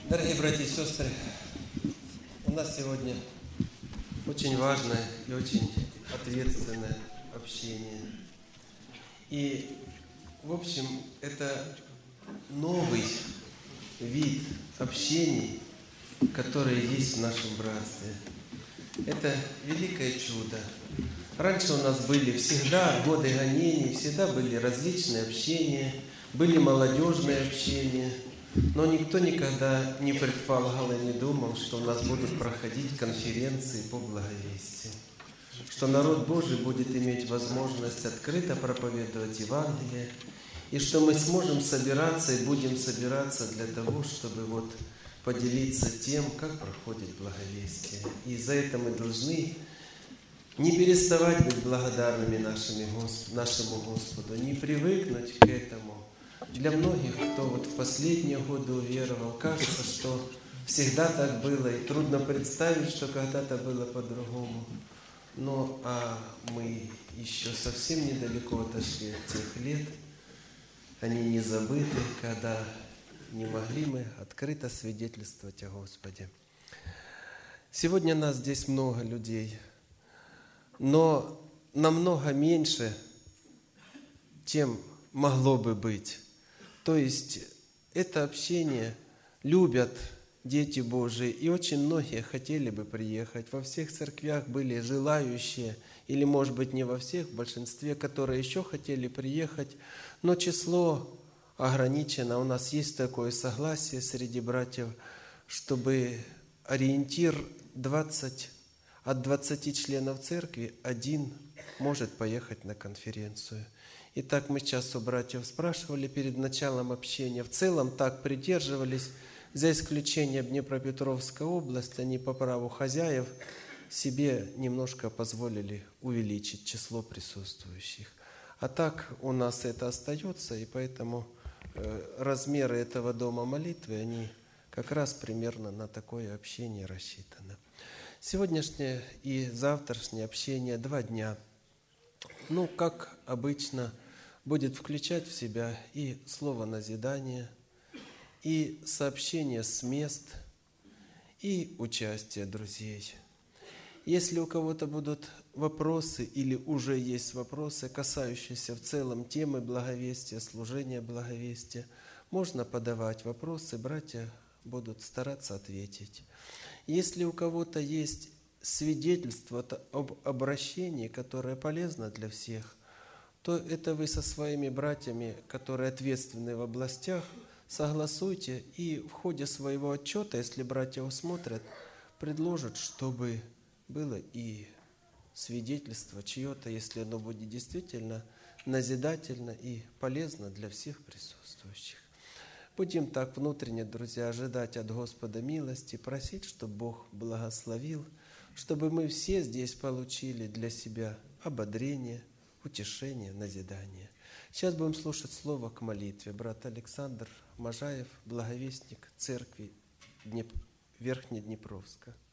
Дорогие братья и сестры, у нас сегодня очень важное и очень ответственное общение. И, в общем, это новый вид общений, который есть в нашем братстве. Это великое чудо. Раньше у нас были всегда годы гонений, всегда были различные общения, были молодежные общения, но никто никогда не предполагал и не думал, что у нас будут проходить конференции по благовестию, что народ Божий будет иметь возможность открыто проповедовать Евангелие, и что мы сможем собираться и будем собираться для того, чтобы поделиться тем, как проходит благовестие. И за это мы должны не переставать быть благодарными нашему Господу, не привыкнуть к этому. Для многих, кто в последние годы уверовал, кажется, что всегда так было, и трудно представить, что когда-то было по-другому. Но мы еще совсем недалеко отошли от тех лет, они не забыты, когда не могли мы открыто свидетельствовать о Господе. Сегодня нас здесь много людей, но намного меньше, чем могло бы быть. То есть это общение любят дети Божии, и очень многие хотели бы приехать. Во всех церквях были желающие, или, может быть, не во всех, в большинстве, которые еще хотели приехать, но число ограничено. У нас есть такое согласие среди братьев, чтобы ориентир от 20 членов церкви один может поехать на конференцию. Итак, мы сейчас у братьев спрашивали перед началом общения. В целом так придерживались, за исключением Днепропетровской области, они по праву хозяев себе немножко позволили увеличить число присутствующих. А так у нас это остается, и поэтому размеры этого дома молитвы, они как раз примерно на такое общение рассчитаны. Сегодняшнее и завтрашнее общение 2 дня. Как обычно, будет включать в себя и слово назидания, и сообщение с мест, и участие друзей. Если у кого-то будут вопросы или уже есть вопросы, касающиеся в целом темы благовестия, служения благовестия, можно подавать вопросы, братья будут стараться ответить. Если у кого-то есть свидетельство об обращении, которое полезно для всех, то это вы со своими братьями, которые ответственны в областях, согласуйте и в ходе своего отчета, если братья усмотрят, предложат, чтобы было и свидетельство чье-то, если оно будет действительно назидательно и полезно для всех присутствующих. Будем так внутренне, друзья, ожидать от Господа милости, просить, чтобы Бог благословил, чтобы мы все здесь получили для себя ободрение, утешение, назидание. Сейчас будем слушать слово к молитве. Брат Александр Можаев, благовестник церкви Верхнеднепровска.